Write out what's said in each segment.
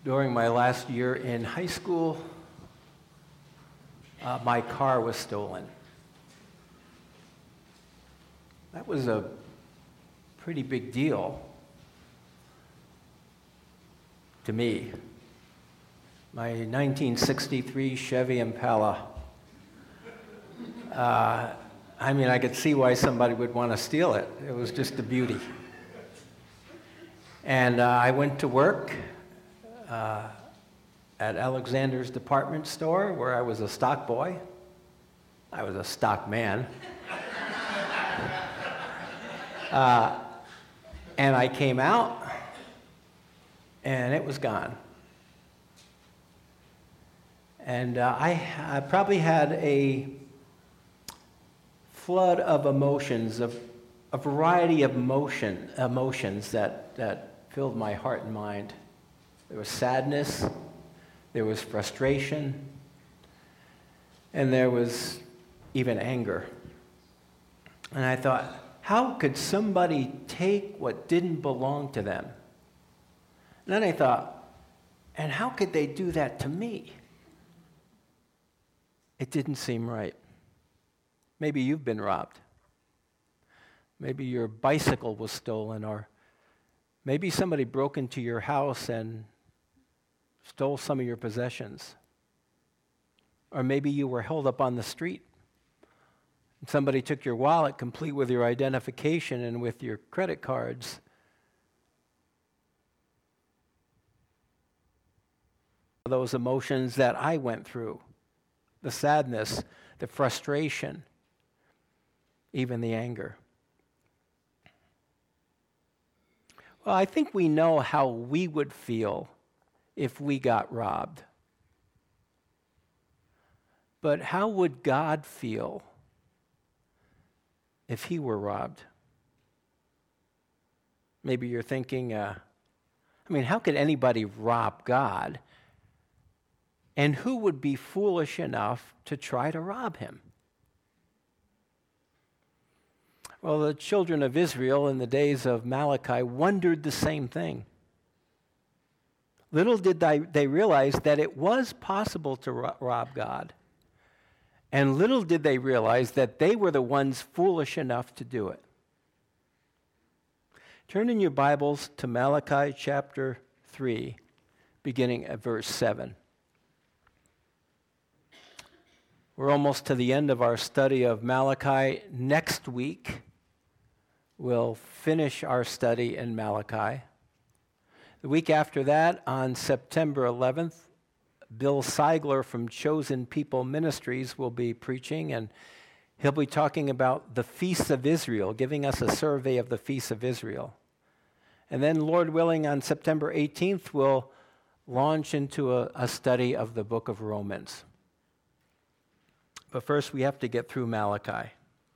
During my last year in high school, my car was stolen. That was a pretty big deal to me. My 1963 Chevy Impala. I could see why somebody would want to steal it. It was just a beauty. And I went to work at Alexander's department store, where I was a stock boy. I was a stock man. And I came out, and it was gone. And I probably had a flood of emotions, a variety of emotions that filled my heart and mind. There was sadness, there was frustration, and there was even anger. And I thought, how could somebody take what didn't belong to them? And then I thought, and how could they do that to me? It didn't seem right. Maybe you've been robbed. Maybe your bicycle was stolen, or maybe somebody broke into your house and stole some of your possessions. Or maybe you were held up on the street. Somebody took your wallet, complete with your identification and with your credit cards. Those emotions that I went through, the sadness, the frustration, even the anger. Well, I think we know how we would feel if we got robbed. But how would God feel if he were robbed? Maybe you're thinking, how could anybody rob God? And who would be foolish enough to try to rob him? Well, the children of Israel in the days of Malachi wondered the same thing. Little did they realize that it was possible to rob God. And little did they realize that they were the ones foolish enough to do it. Turn in your Bibles to Malachi chapter 3, beginning at verse 7. We're almost to the end of our study of Malachi. Next week, we'll finish our study in Malachi. The week after that, on September 11th, Bill Seigler from Chosen People Ministries will be preaching, and he'll be talking about the Feasts of Israel, giving us a survey of the Feasts of Israel. And then, Lord willing, on September 18th, we'll launch into a study of the book of Romans. But first, we have to get through Malachi.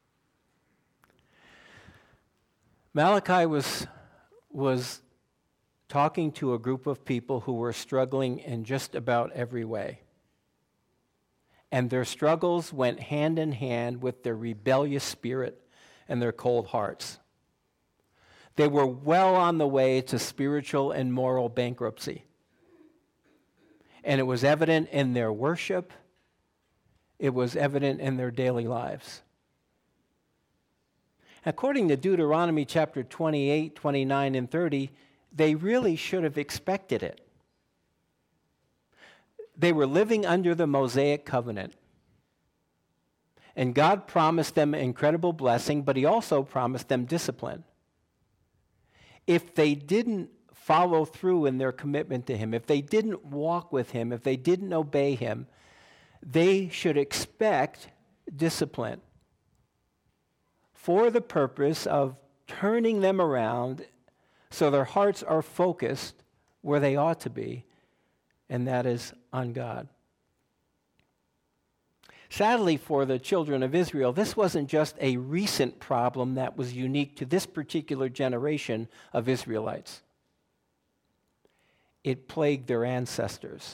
Malachi was talking to a group of people who were struggling in just about every way. And their struggles went hand in hand with their rebellious spirit and their cold hearts. They were well on the way to spiritual and moral bankruptcy. And it was evident in their worship. It was evident in their daily lives. According to Deuteronomy chapter 28, 29, and 30, they really should have expected it. They were living under the Mosaic covenant. And God promised them incredible blessing, but he also promised them discipline. If they didn't follow through in their commitment to him, if they didn't walk with him, if they didn't obey him, they should expect discipline for the purpose of turning them around so their hearts are focused where they ought to be, and that is on God. Sadly for the children of Israel, this wasn't just a recent problem that was unique to this particular generation of Israelites. It plagued their ancestors.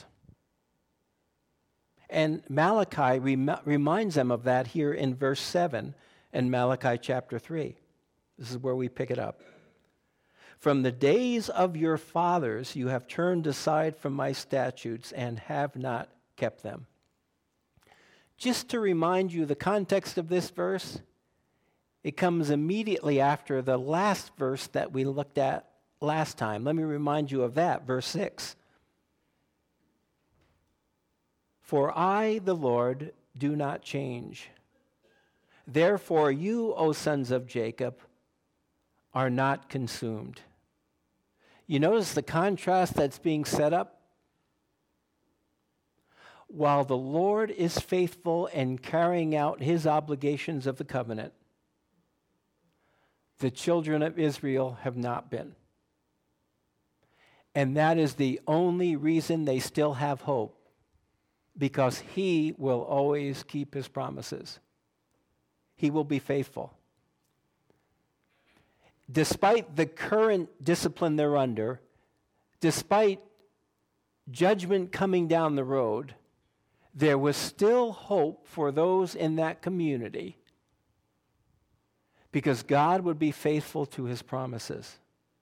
And Malachi reminds them of that here in verse 7 in Malachi chapter 3. This is where we pick it up. From the days of your fathers you have turned aside from my statutes and have not kept them. Just to remind you the context of this verse, it comes immediately after the last verse that we looked at last time. Let me remind you of that, verse 6. For I, the Lord, do not change. Therefore you, O sons of Jacob, are not consumed. You notice the contrast that's being set up? While the Lord is faithful in carrying out his obligations of the covenant, the children of Israel have not been. And that is the only reason they still have hope, because he will always keep his promises. He will be faithful. Despite the current discipline they're under, despite judgment coming down the road, there was still hope for those in that community because God would be faithful to his promises.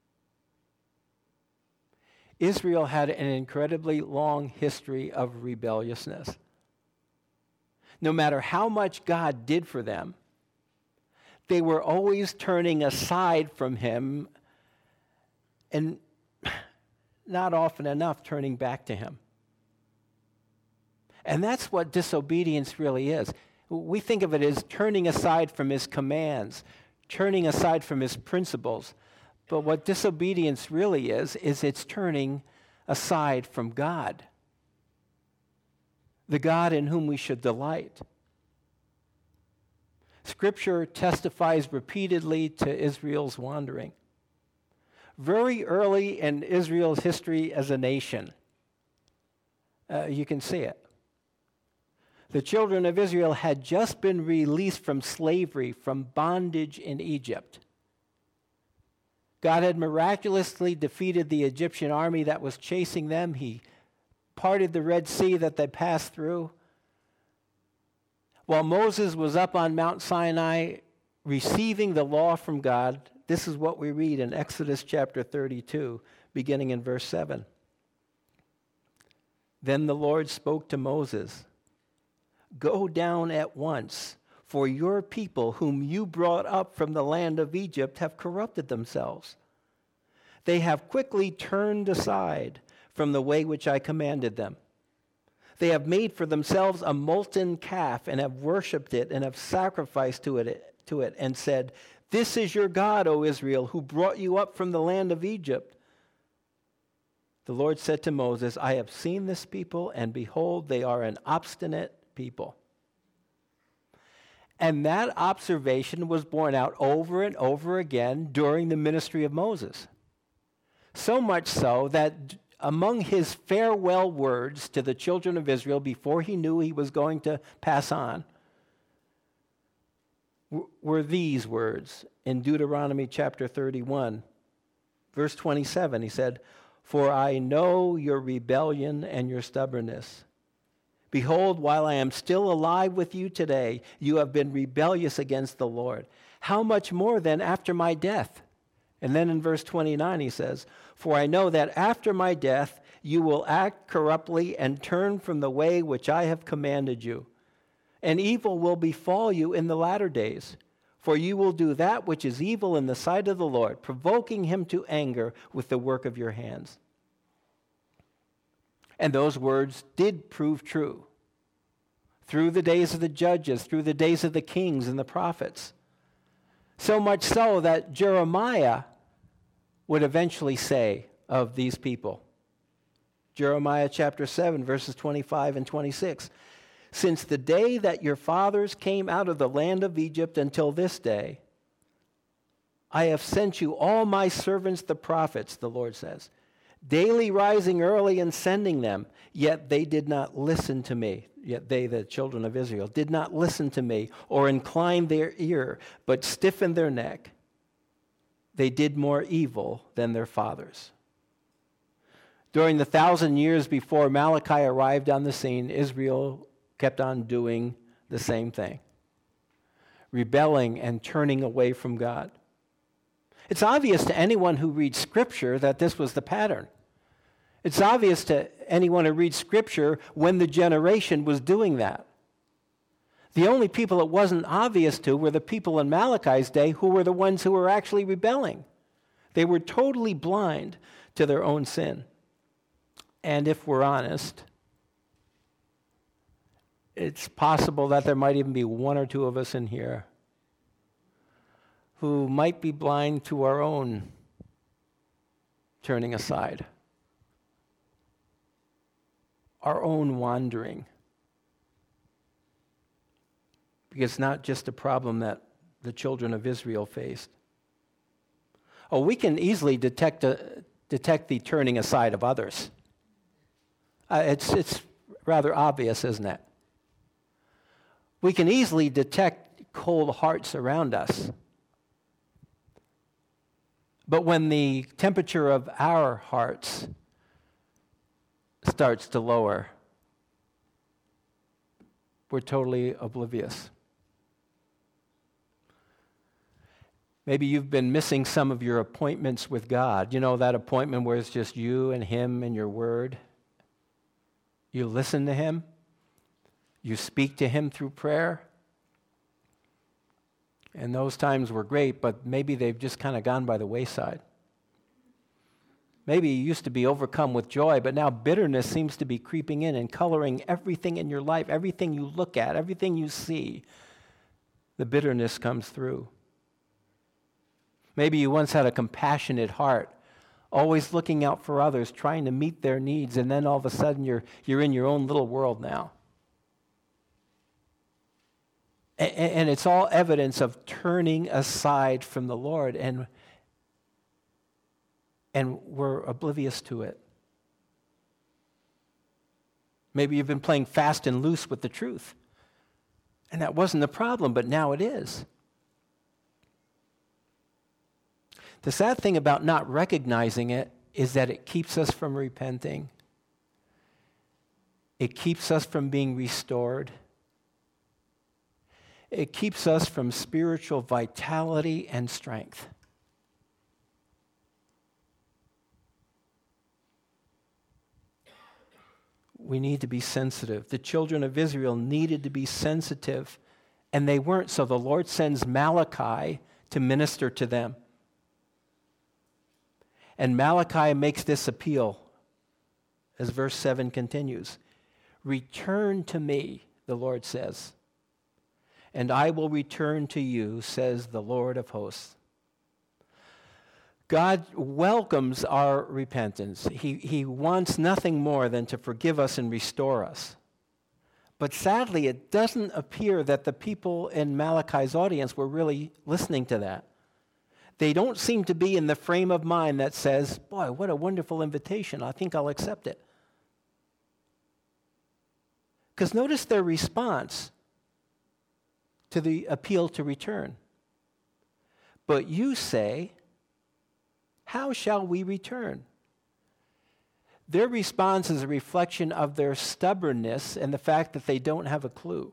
Israel had an incredibly long history of rebelliousness. No matter how much God did for them, they were always turning aside from him and not often enough turning back to him. And that's what disobedience really is. We think of it as turning aside from his commands, turning aside from his principles. But what disobedience really is it's turning aside from God, the God in whom we should delight. Scripture testifies repeatedly to Israel's wandering. Very early in Israel's history as a nation, you can see it. The children of Israel had just been released from slavery, from bondage in Egypt. God had miraculously defeated the Egyptian army that was chasing them. He parted the Red Sea that they passed through. While Moses was up on Mount Sinai receiving the law from God, this is what we read in Exodus chapter 32, beginning in verse 7. Then the Lord spoke to Moses, "Go down at once, for your people whom you brought up from the land of Egypt have corrupted themselves. They have quickly turned aside from the way which I commanded them. They have made for themselves a molten calf and have worshipped it and have sacrificed to it and said, 'This is your God, O Israel, who brought you up from the land of Egypt.' The Lord said to Moses, 'I have seen this people, and behold, they are an obstinate people.'" And that observation was borne out over and over again during the ministry of Moses. So much so that among his farewell words to the children of Israel before he knew he was going to pass on were these words in Deuteronomy chapter 31, verse 27. He said, "For I know your rebellion and your stubbornness. Behold, while I am still alive with you today, you have been rebellious against the Lord. How much more then after my death?" And then in verse 29 he says, "For I know that after my death you will act corruptly and turn from the way which I have commanded you. And evil will befall you in the latter days, for you will do that which is evil in the sight of the Lord, provoking him to anger with the work of your hands." And those words did prove true through the days of the judges, through the days of the kings and the prophets. So much so that Jeremiah would eventually say of these people, Jeremiah chapter 7, verses 25 and 26, "Since the day that your fathers came out of the land of Egypt until this day, I have sent you all my servants the prophets," the Lord says, "daily rising early and sending them, yet they did not listen to me." Yet they, the children of Israel, did not listen to me or incline their ear, but stiffened their neck. They did more evil than their fathers. During the 1,000 years before Malachi arrived on the scene, Israel kept on doing the same thing, rebelling and turning away from God. It's obvious to anyone who reads Scripture that this was the pattern. It's obvious to anyone who reads Scripture when the generation was doing that. The only people it wasn't obvious to were the people in Malachi's day who were the ones who were actually rebelling. They were totally blind to their own sin. And if we're honest, it's possible that there might even be one or two of us in here who might be blind to our own turning aside, our own wandering. Because it's not just a problem that the children of Israel faced. Oh, we can easily detect the turning aside of others. It's rather obvious, isn't it? We can easily detect cold hearts around us. But when the temperature of our hearts starts to lower, we're totally oblivious. Maybe you've been missing some of your appointments with God. You know, that appointment where it's just you and Him and your word. You listen to Him. You speak to Him through prayer. And those times were great, but maybe they've just kind of gone by the wayside. Maybe you used to be overcome with joy, but now bitterness seems to be creeping in and coloring everything in your life, everything you look at, everything you see. The bitterness comes through. Maybe you once had a compassionate heart, always looking out for others, trying to meet their needs, and then all of a sudden you're in your own little world now. And it's all evidence of turning aside from the Lord, and we're oblivious to it. Maybe you've been playing fast and loose with the truth, and that wasn't the problem, but now it is. The sad thing about not recognizing it is that it keeps us from repenting. It keeps us from being restored. It keeps us from spiritual vitality and strength. We need to be sensitive. The children of Israel needed to be sensitive, and they weren't, so the Lord sends Malachi to minister to them. And Malachi makes this appeal, as verse 7 continues. Return to me, the Lord says, and I will return to you, says the Lord of hosts. God welcomes our repentance. He wants nothing more than to forgive us and restore us. But sadly, it doesn't appear that the people in Malachi's audience were really listening to that. They don't seem to be in the frame of mind that says, boy, what a wonderful invitation. I think I'll accept it. Because notice their response to the appeal to return. But you say, how shall we return? Their response is a reflection of their stubbornness and the fact that they don't have a clue.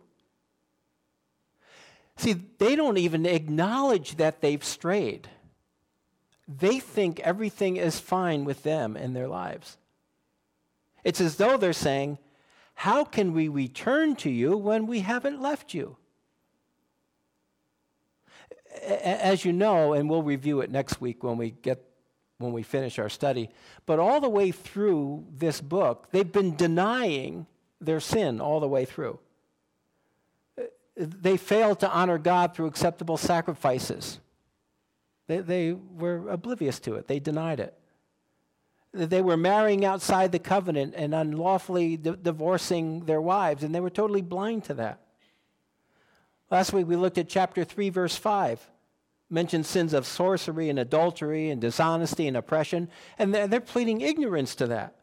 See, they don't even acknowledge that they've strayed. They think everything is fine with them in their lives. It's as though they're saying, how can we return to you when we haven't left you? As you know, and we'll review it next week when we finish our study, but all the way through this book, they've been denying their sin all the way through. They failed to honor God through acceptable sacrifices. They were oblivious to it. They denied it. They were marrying outside the covenant and unlawfully divorcing their wives, and they were totally blind to that. Last week we looked at chapter 3, verse 5. Mentioned sins of sorcery and adultery and dishonesty and oppression, and they're pleading ignorance to that.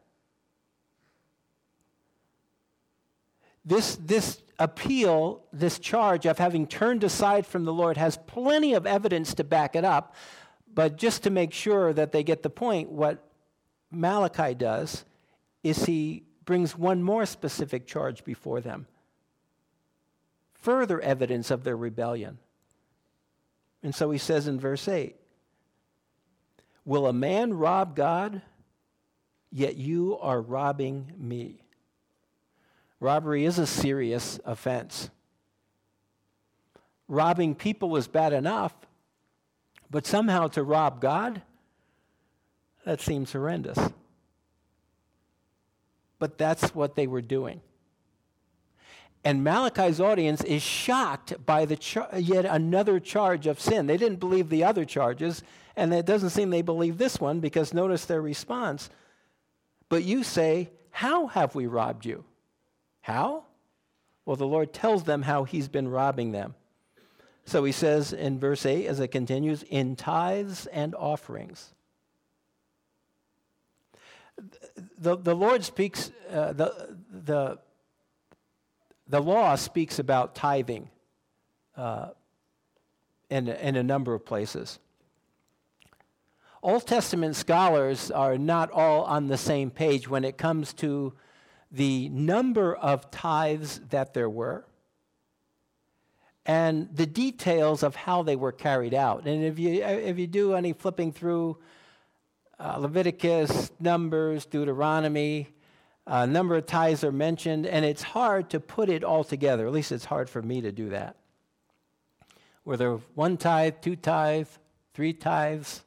This appeal, this charge of having turned aside from the Lord has plenty of evidence to back it up, but just to make sure that they get the point, what Malachi does is he brings one more specific charge before them. Further evidence of their rebellion. And so he says in verse 8, Will a man rob God? Yet you are robbing me. Robbery is a serious offense. Robbing people is bad enough, but somehow to rob God, that seems horrendous. But that's what they were doing. And Malachi's audience is shocked by yet another charge of sin. They didn't believe the other charges, and it doesn't seem they believe this one, because notice their response. But you say, how have we robbed you? How? Well, the Lord tells them how he's been robbing them. So he says in verse 8, as it continues, in tithes and offerings. The Lord speaks, the law speaks about tithing in a number of places. Old Testament scholars are not all on the same page when it comes to the number of tithes that there were and the details of how they were carried out. And if you do any flipping through Leviticus, Numbers, Deuteronomy, a number of tithes are mentioned, and it's hard to put it all together. At least it's hard for me to do that. Were there 1 tithe, 2 tithes, 3 tithes?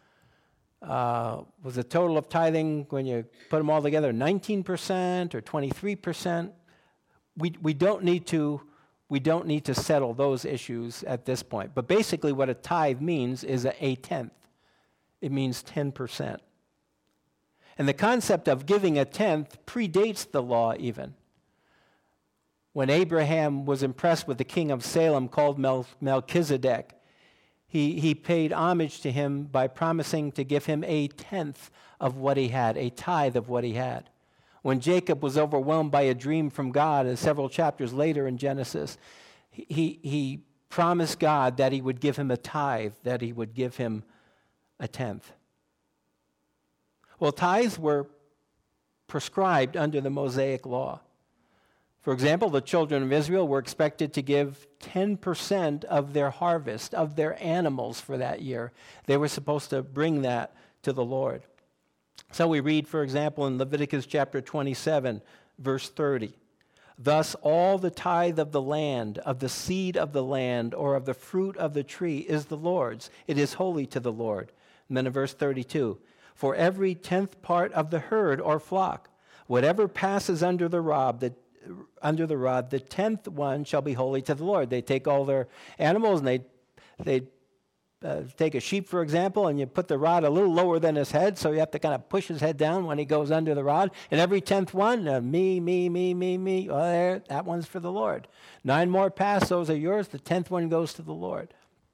Was the total of tithing, when you put them all together, 19% or 23%? We don't need to settle those issues at this point. But basically what a tithe means is a tenth. It means 10%. And the concept of giving a tenth predates the law even. When Abraham was impressed with the king of Salem called Melchizedek, he paid homage to him by promising to give him a tenth of what he had, a tithe of what he had. When Jacob was overwhelmed by a dream from God, and several chapters later in Genesis, he promised God that he would give him a tithe, that he would give him a tenth. Well, tithes were prescribed under the Mosaic law. For example, the children of Israel were expected to give 10% of their harvest, of their animals for that year. They were supposed to bring that to the Lord. So we read, for example, in Leviticus chapter 27, verse 30, thus all the tithe of the land, of the seed of the land, or of the fruit of the tree is the Lord's. It is holy to the Lord. And then in verse 32, for every 10th part of the herd or flock, whatever passes under the rod, the 10th one shall be holy to the Lord. They take all their animals and they take a sheep, for example, and you put the rod a little lower than his head, so you have to kind of push his head down when he goes under the rod. And every 10th one, me. Oh, there, that one's for the Lord. 9 more pass, those are yours. The 10th one goes to the Lord.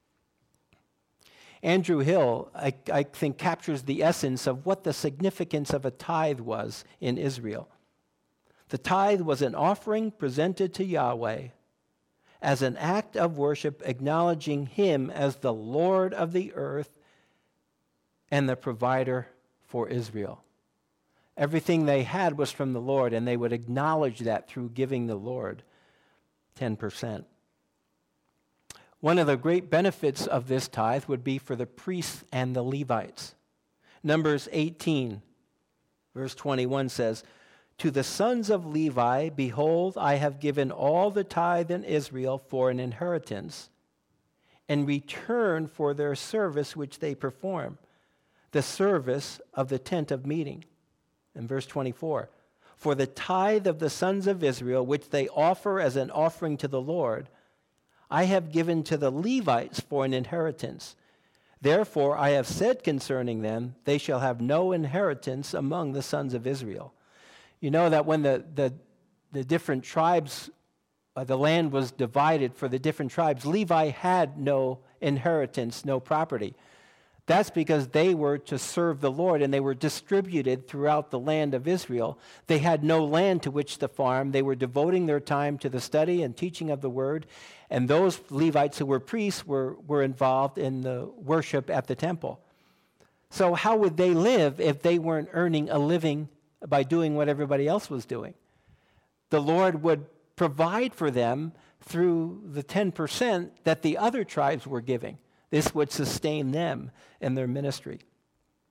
Andrew Hill, I think, captures the essence of what the significance of a tithe was in Israel. The tithe was an offering presented to Yahweh as an act of worship, acknowledging him as the Lord of the earth and the provider for Israel. Everything they had was from the Lord, and they would acknowledge that through giving the Lord 10%. One of the great benefits of this tithe would be for the priests and the Levites. Numbers 18, verse 21 says, to the sons of Levi, behold, I have given all the tithe in Israel for an inheritance, in return for their service which they perform, the service of the tent of meeting. In verse 24, for the tithe of the sons of Israel, which they offer as an offering to the Lord, I have given to the Levites for an inheritance. Therefore I have said concerning them, they shall have no inheritance among the sons of Israel. You know that when the different tribes, the land was divided for the different tribes, Levi had no inheritance, no property. That's because they were to serve the Lord, and they were distributed throughout the land of Israel. They had no land to which to farm. They were devoting their time to the study and teaching of the word, and those Levites who were priests were involved in the worship at the temple. So how would they live if they weren't earning a living by doing what everybody else was doing? The Lord would provide for them through the 10% that the other tribes were giving. This would sustain them in their ministry.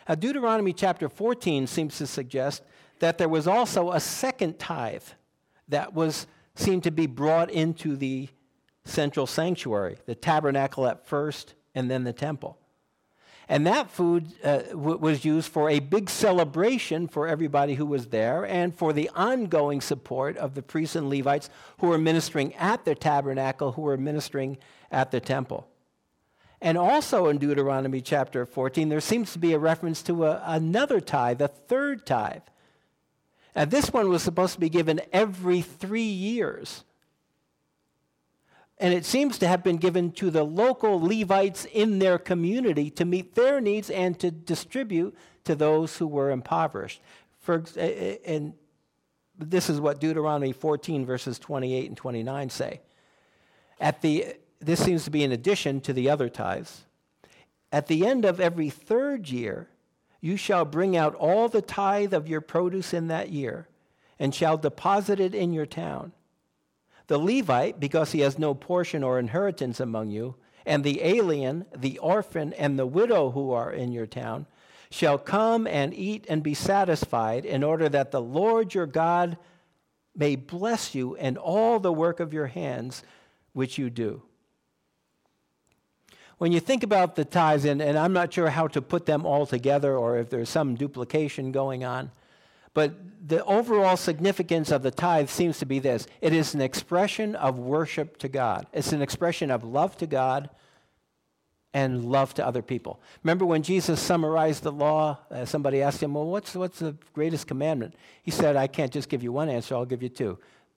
Deuteronomy chapter 14 seems to suggest that there was also a second tithe that seemed to be brought into the central sanctuary, the tabernacle at first and then the temple. And that food was used for a big celebration for everybody who was there and for the ongoing support of the priests and Levites who were ministering at the tabernacle, who were ministering at the temple. And also in Deuteronomy chapter 14, there seems to be a reference to another tithe, a third tithe. And this one was supposed to be given every 3 years. And it seems to have been given to the local Levites in their community to meet their needs and to distribute to those who were impoverished. And this is what Deuteronomy 14, verses 28 and 29 say. This seems to be in addition to the other tithes. At the end of every 3rd year, you shall bring out all the tithe of your produce in that year, and shall deposit it in your town. The Levite, because he has no portion or inheritance among you, and the alien, the orphan, and the widow who are in your town, shall come and eat and be satisfied, in order that the Lord your God may bless you in all the work of your hands which you do. When you think about the tithes, and I'm not sure how to put them all together or if there's some duplication going on, but the overall significance of the tithe seems to be this. It is an expression of worship to God. It's an expression of love to God and love to other people. Remember when Jesus summarized the law, somebody asked him, well, what's the greatest commandment? He said, I can't just give you one answer, I'll give you two.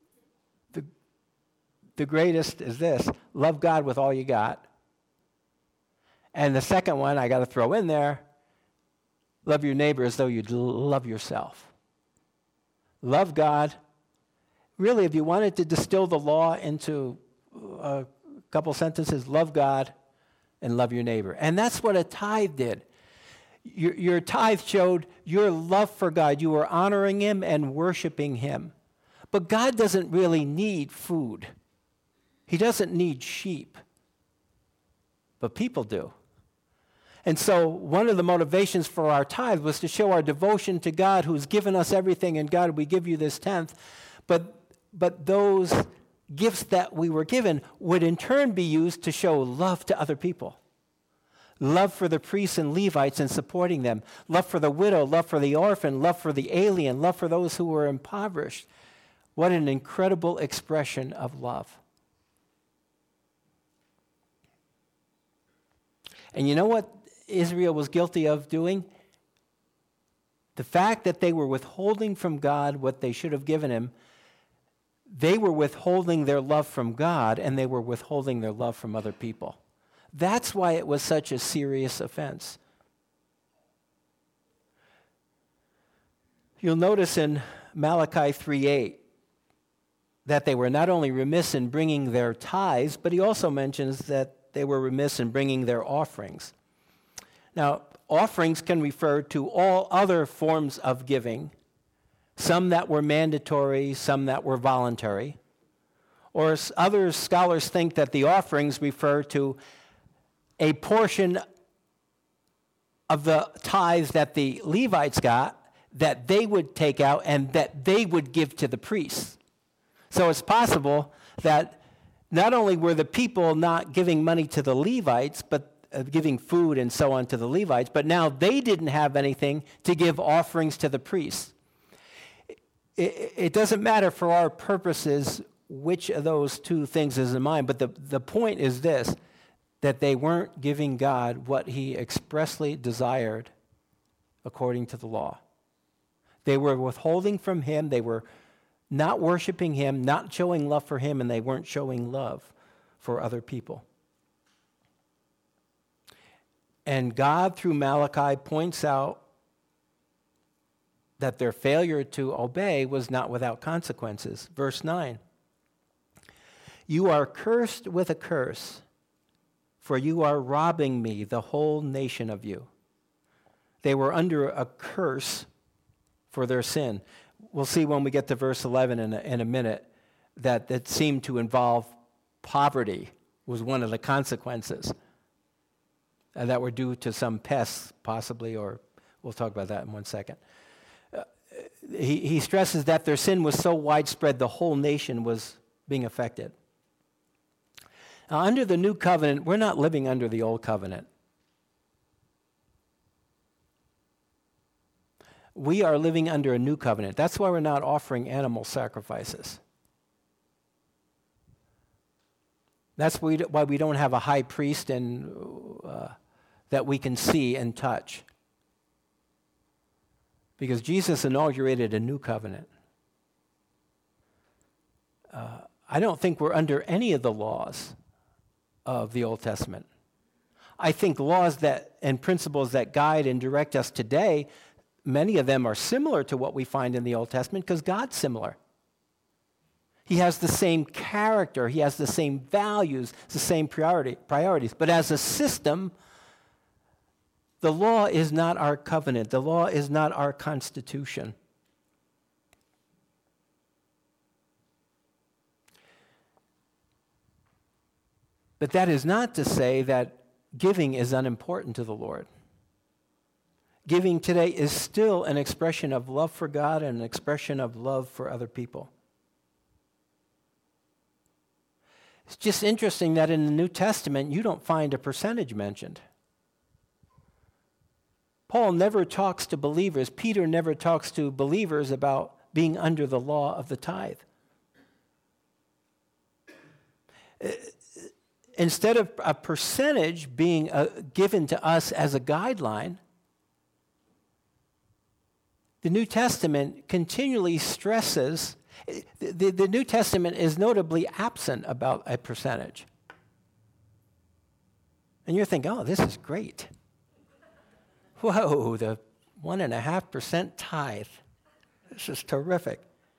The greatest is this: love God with all you got. And the second one I got to throw in there, love your neighbor as though you'd love yourself. Love God. Really, if you wanted to distill the law into a couple sentences, love God and love your neighbor. And that's what a tithe did. Your tithe showed your love for God. You were honoring him and worshiping him. But God doesn't really need food. He doesn't need sheep. But people do. And so one of the motivations for our tithe was to show our devotion to God, who's given us everything, and God, we give you this tenth. But those gifts that we were given would in turn be used to show love to other people. Love for the priests and Levites and supporting them. Love for the widow, love for the orphan, love for the alien, love for those who were impoverished. What an incredible expression of love. And you know what Israel was guilty of doing? The fact that they were withholding from God what they should have given him, they were withholding their love from God, and they were withholding their love from other people. That's why it was such a serious offense. You'll notice in Malachi 3:8 that they were not only remiss in bringing their tithes, but he also mentions that they were remiss in bringing their offerings. Now, offerings can refer to all other forms of giving, some that were mandatory, some that were voluntary. Or other scholars think that the offerings refer to a portion of the tithes that the Levites got that they would take out and that they would give to the priests. So it's possible that not only were the people not giving money to the Levites, but giving food and so on to the Levites, but now they didn't have anything to give offerings to the priests. It doesn't matter for our purposes which of those two things is in mind, but the point is this, that they weren't giving God what he expressly desired according to the law. They were withholding from him, they were not worshiping him, not showing love for him, and they weren't showing love for other people. And God, through Malachi, points out that their failure to obey was not without consequences. Verse 9, you are cursed with a curse, for you are robbing me, the whole nation of you. They were under a curse for their sin. We'll see when we get to verse 11 in a minute that it seemed to involve poverty was one of the consequences that were due to some pests, possibly, or We'll talk about that in 1 second. He stresses that their sin was so widespread the whole nation was being affected. Now, under the new covenant, we're not living under the old covenant. We are living under a new covenant. That's why we're not offering animal sacrifices. That's why we don't have a high priest that we can see and touch. Because Jesus inaugurated a new covenant. I don't think we're under any of the laws of the Old Testament. I think laws and principles that guide and direct us today, many of them are similar to what we find in the Old Testament because God's similar. He has the same character, he has the same values, the same priorities. But as a system, the law is not our covenant. The law is not our constitution. But that is not to say that giving is unimportant to the Lord. Giving today is still an expression of love for God and an expression of love for other people. It's just interesting that in the New Testament, you don't find a percentage mentioned. Paul never talks to believers, Peter never talks to believers about being under the law of the tithe. Instead of a percentage being given to us as a guideline, the New Testament continually stresses, the New Testament is notably absent about a percentage. And you're thinking, oh, this is great. Whoa, the 1.5% tithe. This is terrific.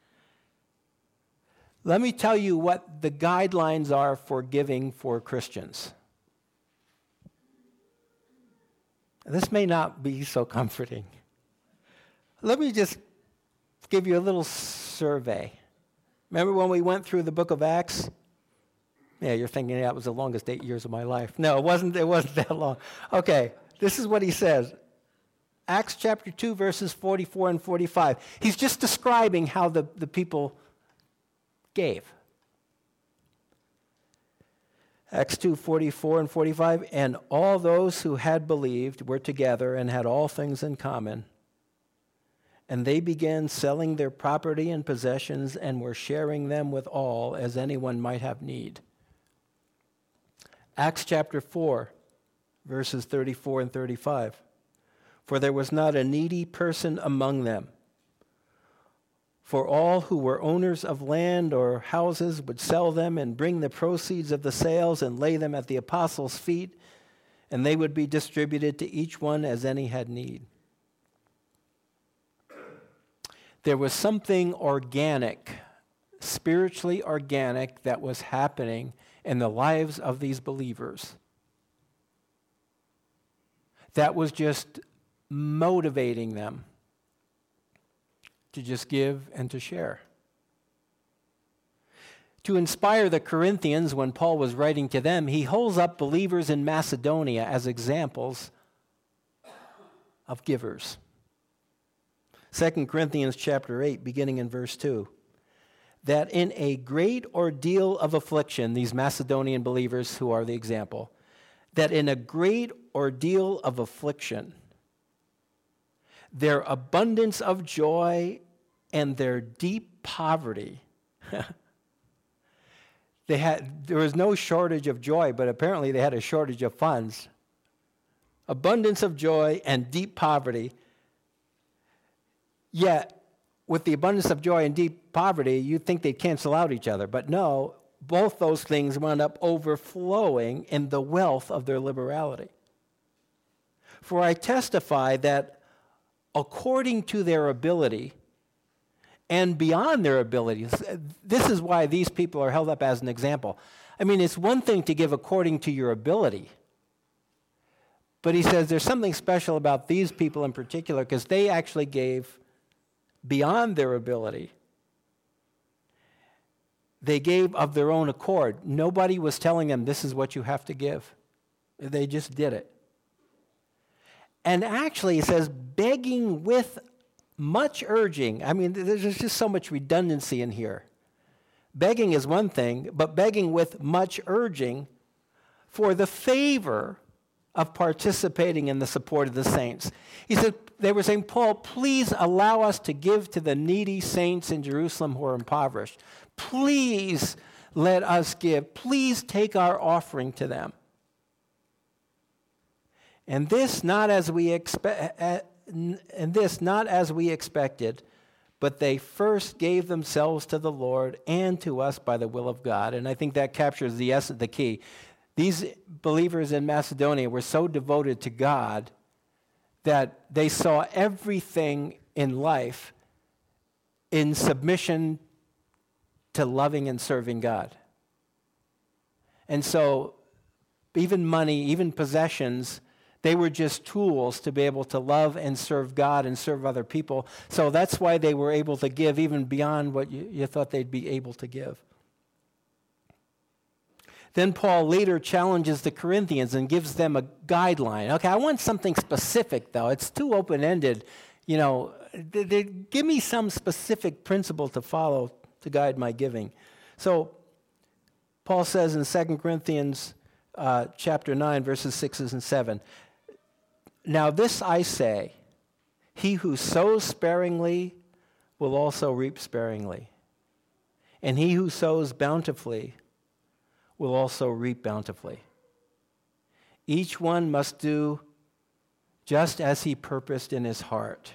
Let me tell you what the guidelines are for giving for Christians. This may not be so comforting. Let me just give you a little survey. Remember when we went through the book of Acts? Yeah, you're thinking that was the longest 8 years of my life. No, it wasn't that long. Okay, this is what he says. Acts chapter 2, verses 44 and 45. He's just describing how the people gave. Acts 2, 44 and 45. And all those who had believed were together and had all things in common. And they began selling their property and possessions and were sharing them with all as anyone might have need. Acts chapter 4, verses 34 and 35. For there was not a needy person among them. For all who were owners of land or houses would sell them and bring the proceeds of the sales and lay them at the apostles' feet, and they would be distributed to each one as any had need. There was something organic, spiritually organic, that was happening in the lives of these believers. That was just motivating them to just give and to share. To inspire the Corinthians, when Paul was writing to them, he holds up believers in Macedonia as examples of givers. 2 Corinthians chapter 8, beginning in verse 2. That in a great ordeal of affliction, these Macedonian believers who are the example, that in a great ordeal of affliction, their abundance of joy and their deep poverty, there was no shortage of joy, but apparently they had a shortage of funds. Abundance of joy and deep poverty. Yet, with the abundance of joy and deep poverty, you'd think they'd cancel out each other. But no, both those things wound up overflowing in the wealth of their liberality. For I testify that according to their ability and beyond their abilities, this is why these people are held up as an example. I mean, it's one thing to give according to your ability. But he says there's something special about these people in particular because they actually gave beyond their ability. They gave of their own accord. Nobody was telling them this is what you have to give. They just did it. And actually, it says, begging with much urging. I mean, there's just so much redundancy in here. Begging is one thing, but begging with much urging for the favor of participating in the support of the saints. He said, they were saying, Paul, please allow us to give to the needy saints in Jerusalem who are impoverished. Please let us give. Please take our offering to them. And this not as we expected, but they first gave themselves to the Lord and to us by the will of God. And I think that captures the essence, the key. These believers in Macedonia were so devoted to God that they saw everything in life in submission to loving and serving God. And so even money, even possessions, they were just tools to be able to love and serve God and serve other people. So that's why they were able to give even beyond what you thought they'd be able to give. Then Paul later challenges the Corinthians and gives them a guideline. Okay, I want something specific, though. It's too open-ended. You know, give me some specific principle to follow to guide my giving. So Paul says in 2 Corinthians chapter 9, verses 6 and 7, now this I say, he who sows sparingly will also reap sparingly, and he who sows bountifully will also reap bountifully. Each one must do just as he purposed in his heart.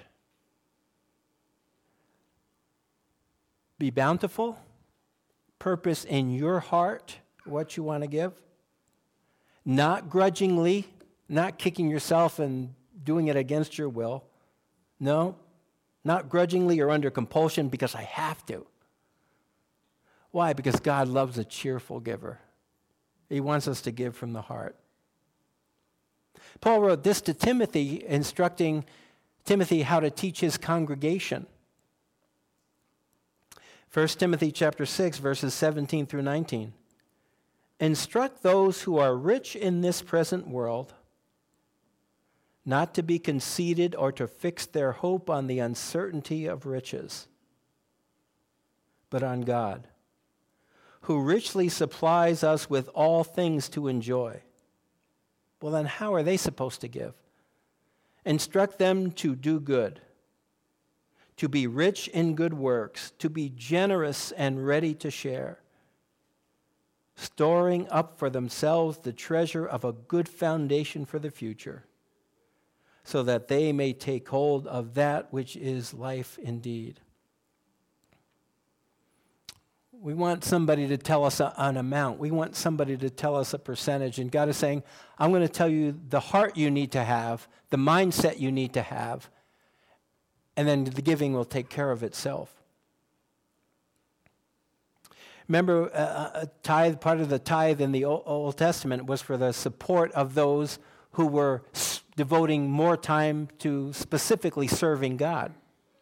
Be bountiful, purpose in your heart what you want to give, not grudgingly, not kicking yourself and doing it against your will. No, not grudgingly or under compulsion because I have to. Why? Because God loves a cheerful giver. He wants us to give from the heart. Paul wrote this to Timothy, instructing Timothy how to teach his congregation. 1 Timothy chapter 6, verses 17 through 19. Instruct those who are rich in this present world not to be conceited or to fix their hope on the uncertainty of riches, but on God, who richly supplies us with all things to enjoy. Well, then how are they supposed to give? Instruct them to do good, to be rich in good works, to be generous and ready to share, storing up for themselves the treasure of a good foundation for the future, so that they may take hold of that which is life indeed. We want somebody to tell us an amount. We want somebody to tell us a percentage. And God is saying, I'm going to tell you the heart you need to have, the mindset you need to have, and then the giving will take care of itself. Remember, part of the tithe in the Old Testament was for the support of those who were devoting more time to specifically serving God.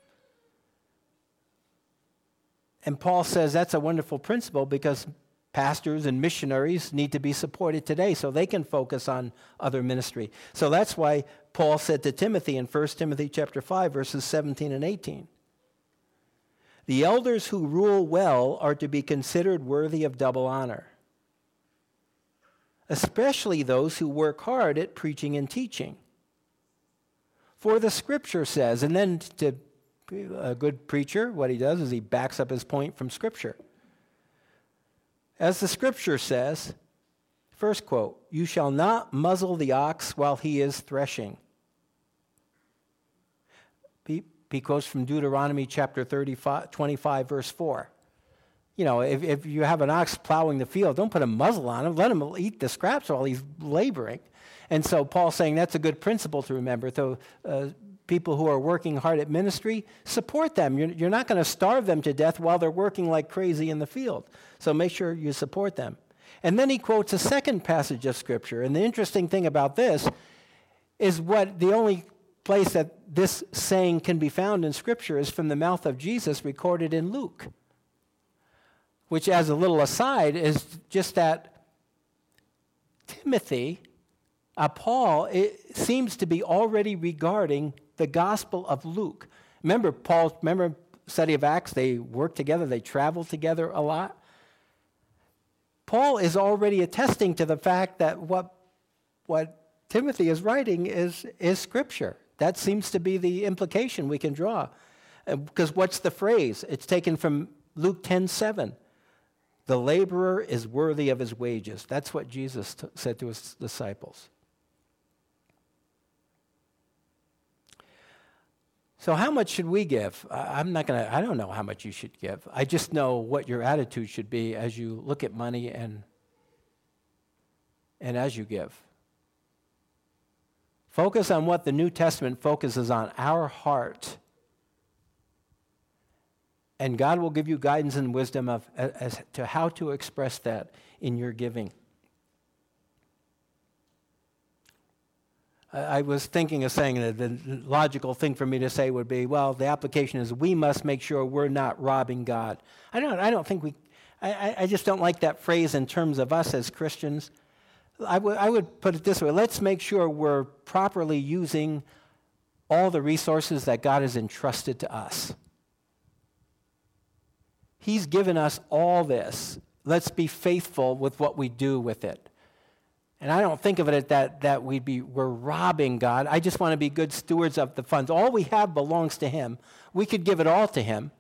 And Paul says that's a wonderful principle because pastors and missionaries need to be supported today so they can focus on other ministry. So that's why Paul said to Timothy in 1 Timothy chapter 5, verses 17 and 18, the elders who rule well are to be considered worthy of double honor, especially those who work hard at preaching and teaching. For the Scripture says, and then to a good preacher, what he does is he backs up his point from Scripture. As the Scripture says, first quote, you shall not muzzle the ox while he is threshing. He quotes from Deuteronomy chapter 25, verse 4. You know, if you have an ox plowing the field, don't put a muzzle on him. Let him eat the scraps while he's laboring. And so Paul's saying that's a good principle to remember. So people who are working hard at ministry, support them. You're not going to starve them to death while they're working like crazy in the field. So make sure you support them. And then he quotes a second passage of Scripture. And the interesting thing about this is the only place that this saying can be found in Scripture is from the mouth of Jesus recorded in Luke, which, as a little aside, is just that Timothy Paul it seems to be already regarding the Gospel of Luke. Remember study of Acts, they worked together, they traveled together a lot. Paul is already attesting to the fact that what Timothy is writing is Scripture. That seems to be the implication we can draw. Because what's the phrase? It's taken from Luke 10:7. The laborer is worthy of his wages. That's what Jesus said to his disciples. So how much should we give? I don't know how much you should give. I just know what your attitude should be as you look at money and as you give. Focus on what the New Testament focuses on, our heart. And God will give you guidance and wisdom as to how to express that in your giving. I was thinking of saying that the logical thing for me to say would be, well, the application is we must make sure we're not robbing God. I just don't like that phrase in terms of us as Christians. I would put it this way: let's make sure we're properly using all the resources that God has entrusted to us. He's given us all this. Let's be faithful with what we do with it. And I don't think of it that we're robbing God. I just want to be good stewards of the funds. All we have belongs to Him. We could give it all to Him.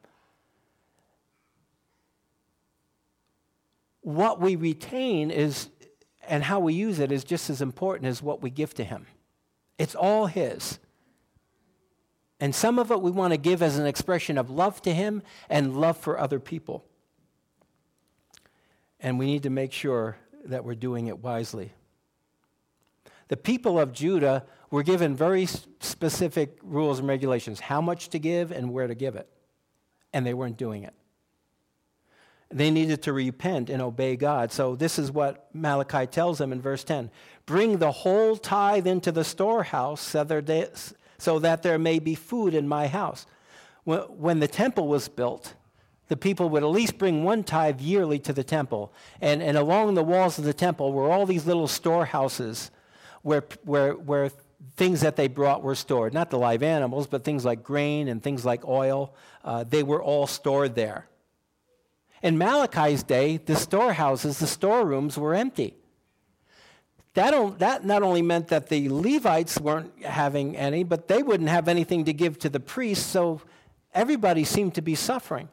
What we retain and how we use it is just as important as what we give to Him. It's all His. And some of it we want to give as an expression of love to Him and love for other people. And we need to make sure that we're doing it wisely. The people of Judah were given very specific rules and regulations, how much to give and where to give it. And they weren't doing it. They needed to repent and obey God. So this is what Malachi tells them in verse 10. Bring the whole tithe into the storehouse so that there may be food in my house. When the temple was built, the people would at least bring one tithe yearly to the temple. And along the walls of the temple were all these little storehouses where things that they brought were stored. Not the live animals, but things like grain and things like oil. They were all stored there. In Malachi's day, the storehouses, the storerooms were empty. That not only meant that the Levites weren't having any, but they wouldn't have anything to give to the priests, so everybody seemed to be suffering.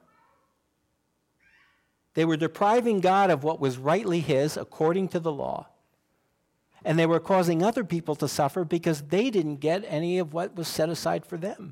They were depriving God of what was rightly His according to the law. And they were causing other people to suffer because they didn't get any of what was set aside for them.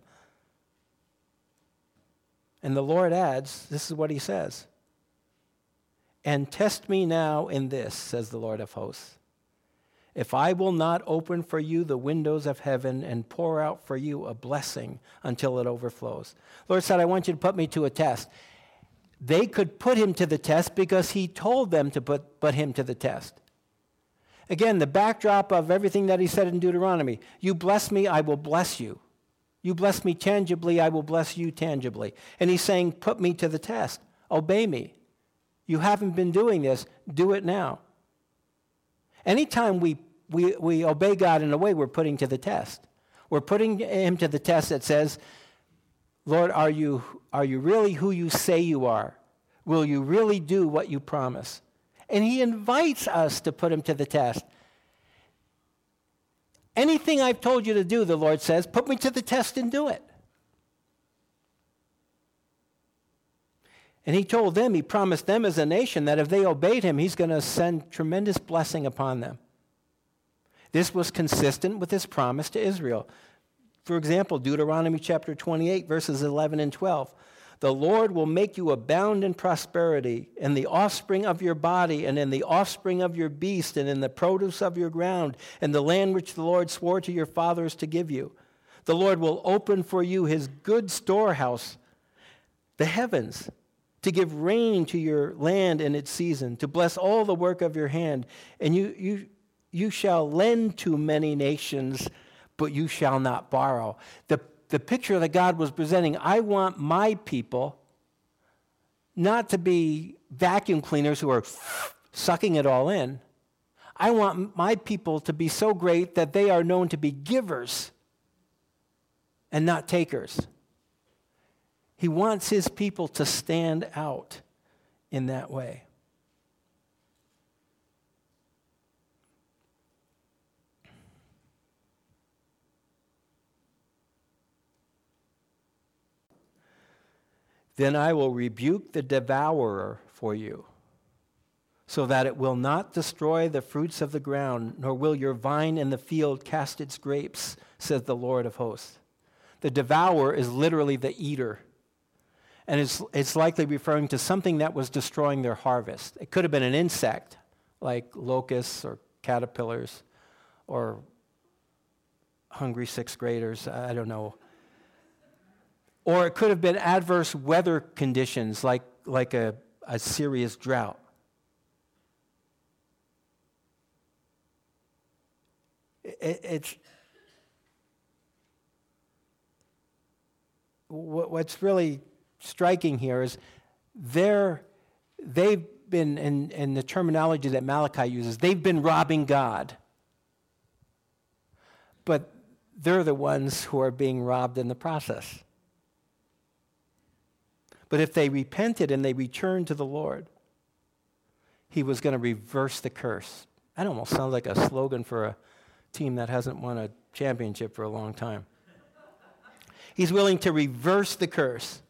And the Lord adds, this is what He says. And test me now in this, says the Lord of hosts, if I will not open for you the windows of heaven and pour out for you a blessing until it overflows. The Lord said, I want you to put me to a test. They could put Him to the test because He told them to put Him to the test. Again, the backdrop of everything that He said in Deuteronomy, you bless me, I will bless you. You bless me tangibly, I will bless you tangibly. And He's saying, put me to the test. Obey me. You haven't been doing this, do it now. Anytime we obey God in a way, we're putting to the test. We're putting Him to the test that says, Lord, are you really who you say you are? Will you really do what you promise? And He invites us to put Him to the test. Anything I've told you to do, the Lord says, put me to the test and do it. And He told them, He promised them as a nation that if they obeyed Him, He's going to send tremendous blessing upon them. This was consistent with His promise to Israel. For example, Deuteronomy chapter 28, verses 11 and 12. The Lord will make you abound in prosperity in the offspring of your body and in the offspring of your beast and in the produce of your ground and the land which the Lord swore to your fathers to give you. The Lord will open for you His good storehouse, the heavens, to give rain to your land in its season, to bless all the work of your hand. And you shall lend to many nations, but you shall not borrow. The picture that God was presenting, I want my people not to be vacuum cleaners who are sucking it all in. I want my people to be so great that they are known to be givers and not takers. He wants his people to stand out in that way. Then I will rebuke the devourer for you, so that it will not destroy the fruits of the ground, nor will your vine in the field cast its grapes, says the Lord of hosts. The devourer is literally the eater, and it's likely referring to something that was destroying their harvest. It could have been an insect, like locusts or caterpillars or hungry sixth graders, I don't know. Or it could have been adverse weather conditions like a serious drought. It's what's really striking here is they've been, in the terminology that Malachi uses, they've been robbing God. But they're the ones who are being robbed in the process. But if they repented and they returned to the Lord, he was going to reverse the curse. That almost sounds like a slogan for a team that hasn't won a championship for a long time. He's willing to reverse the curse.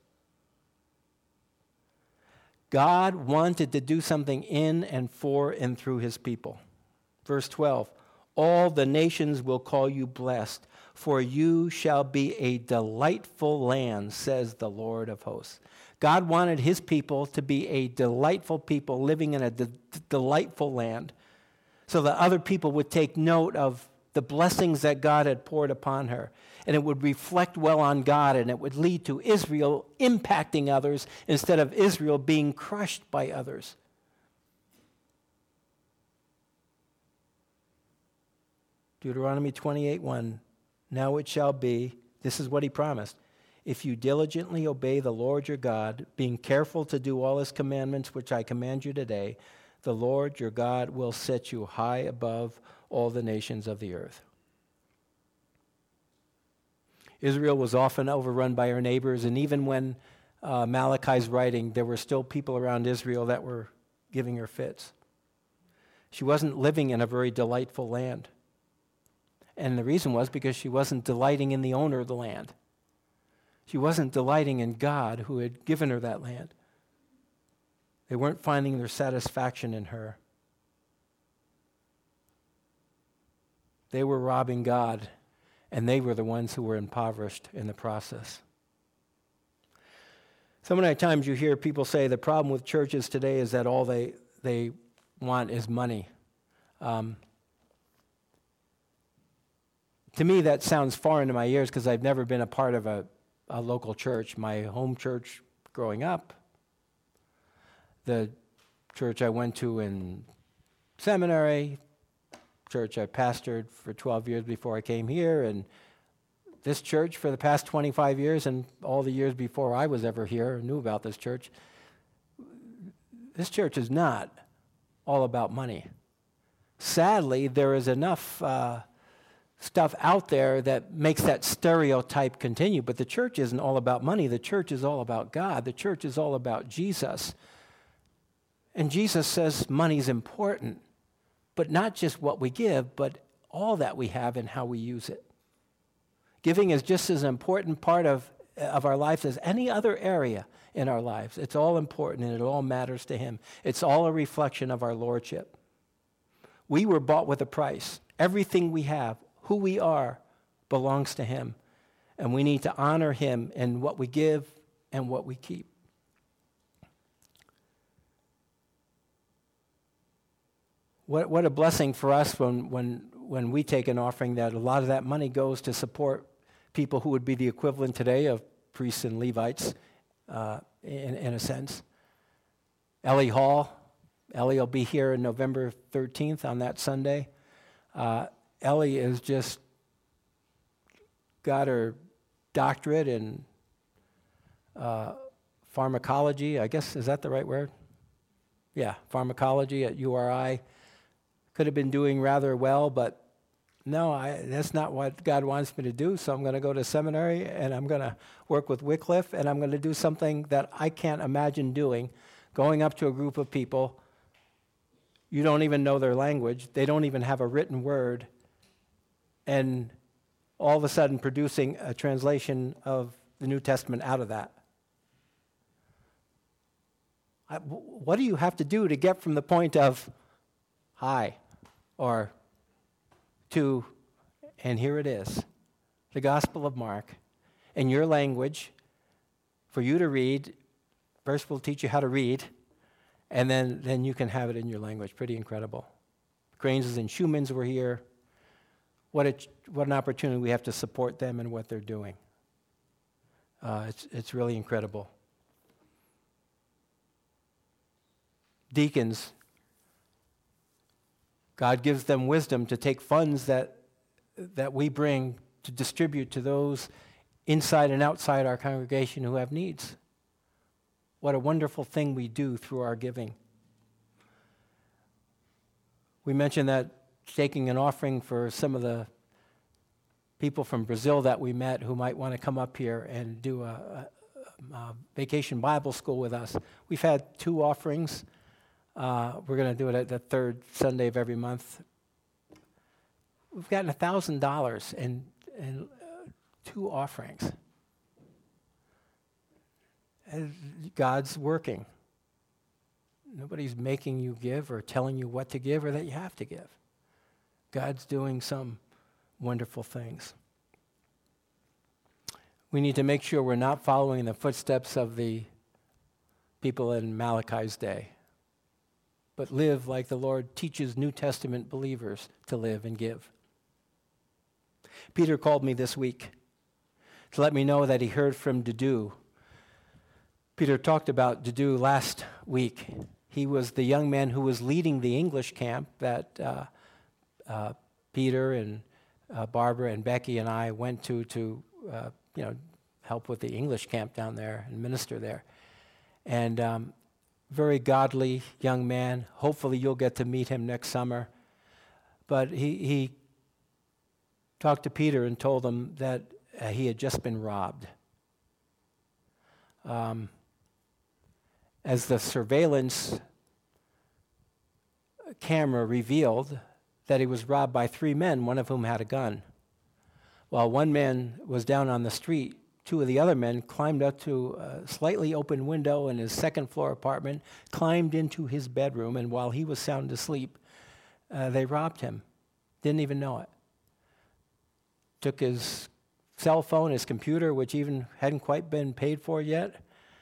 God wanted to do something in and for and through his people. Verse 12, all the nations will call you blessed, for you shall be a delightful land, says the Lord of hosts. God wanted his people to be a delightful people living in a delightful land so that other people would take note of the blessings that God had poured upon her. And it would reflect well on God, and it would lead to Israel impacting others instead of Israel being crushed by others. Deuteronomy 28:1, now it shall be, this is what he promised, if you diligently obey the Lord your God, being careful to do all his commandments which I command you today, the Lord your God will set you high above all the nations of the earth. Israel was often overrun by her neighbors, and even when Malachi's writing, there were still people around Israel that were giving her fits. She wasn't living in a very delightful land. And the reason was because she wasn't delighting in the owner of the land. She wasn't delighting in God who had given her that land. They weren't finding their satisfaction in her. They were robbing God, and they were the ones who were impoverished in the process. So many times you hear people say the problem with churches today is that all they want is money. To me, that sounds foreign to my ears because I've never been a part of a local church. My home church growing up, the church I went to in seminary, church I pastored for 12 years before I came here, and this church for the past 25 years and all the years before I was ever here knew about this church. This church is not all about money. Sadly, there is enough stuff out there that makes that stereotype continue, but the church isn't all about money. The church is all about God. The church is all about Jesus. And Jesus says money's important, but not just what we give, but all that we have and how we use it. Giving is just as an important part of our lives as any other area in our lives. It's all important and it all matters to him. It's all a reflection of our lordship. We were bought with a price. Everything we have, who we are, belongs to him. And we need to honor him in what we give and what we keep. What a blessing for us when we take an offering that a lot of that money goes to support people who would be the equivalent today of priests and Levites, in a sense. Ellie Hall. Ellie will be here on November 13th on that Sunday. Ellie has just got her doctorate in pharmacology. I guess, is that the right word? Yeah, pharmacology at URI. could have been doing rather well, but no, that's not what God wants me to do, so I'm going to go to seminary, and I'm going to work with Wycliffe, and I'm going to do something that I can't imagine doing, going up to a group of people. You don't even know their language. They don't even have a written word, and all of a sudden producing a translation of the New Testament out of that. What do you have to do to get from the point of hi or to, and here it is, the Gospel of Mark, in your language, for you to read. First we'll teach you how to read, and then you can have it in your language. Pretty incredible. Granges and Schumans were here. What an opportunity we have to support them and what they're doing. It's really incredible. Deacons, God gives them wisdom to take funds that we bring to distribute to those inside and outside our congregation who have needs. What a wonderful thing we do through our giving. We mentioned that taking an offering for some of the people from Brazil that we met who might want to come up here and do a vacation Bible school with us. We've had 2 offerings. We're going to do it at the 3rd Sunday of every month. We've gotten $1,000 in 2 offerings. And God's working. Nobody's making you give or telling you what to give or that you have to give. God's doing some wonderful things. We need to make sure we're not following in the footsteps of the people in Malachi's day, but live like the Lord teaches New Testament believers to live and give. Peter called me this week to let me know that he heard from Dudu. Peter talked about Dudu last week. He was the young man who was leading the English camp that Peter and Barbara and Becky and I went to help with the English camp down there and minister there. And very godly young man. Hopefully you'll get to meet him next summer. But he talked to Peter and told him that he had just been robbed. As the surveillance camera revealed, that he was robbed by 3 men, one of whom had a gun. While one man was down on the street, 2 of the other men climbed up to a slightly open window in his 2nd-floor apartment, climbed into his bedroom, and while he was sound asleep, they robbed him. Didn't even know it. Took his cell phone, his computer, which even hadn't quite been paid for yet.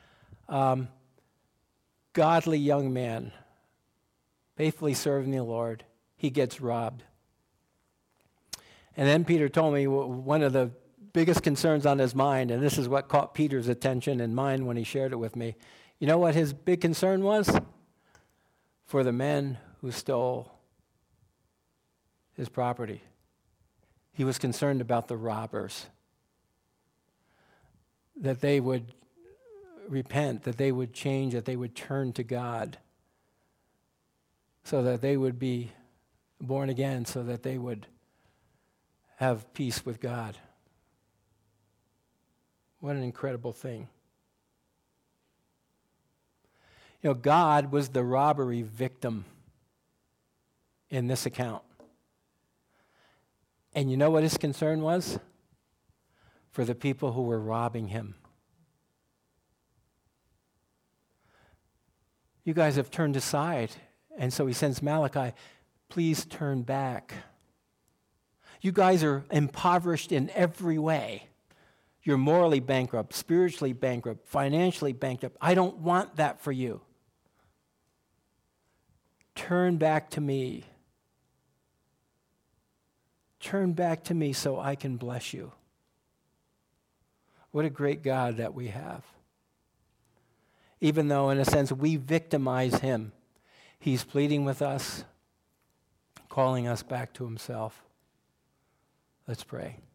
Godly young man, faithfully serving the Lord. He gets robbed. And then Peter told me one of the biggest concerns on his mind, and this is what caught Peter's attention and mine when he shared it with me. You know what his big concern was? For the men who stole his property. He was concerned about the robbers. That they would repent, that they would change, that they would turn to God, so that they would be born again, so that they would have peace with God. What an incredible thing. You know, God was the robbery victim in this account. And you know what his concern was? For the people who were robbing him. You guys have turned aside. And so he sends Malachi, please turn back. You guys are impoverished in every way. You're morally bankrupt, spiritually bankrupt, financially bankrupt. I don't want that for you. Turn back to me. Turn back to me so I can bless you. What a great God that we have. Even though, in a sense, we victimize him, he's pleading with us, calling us back to himself. Let's pray.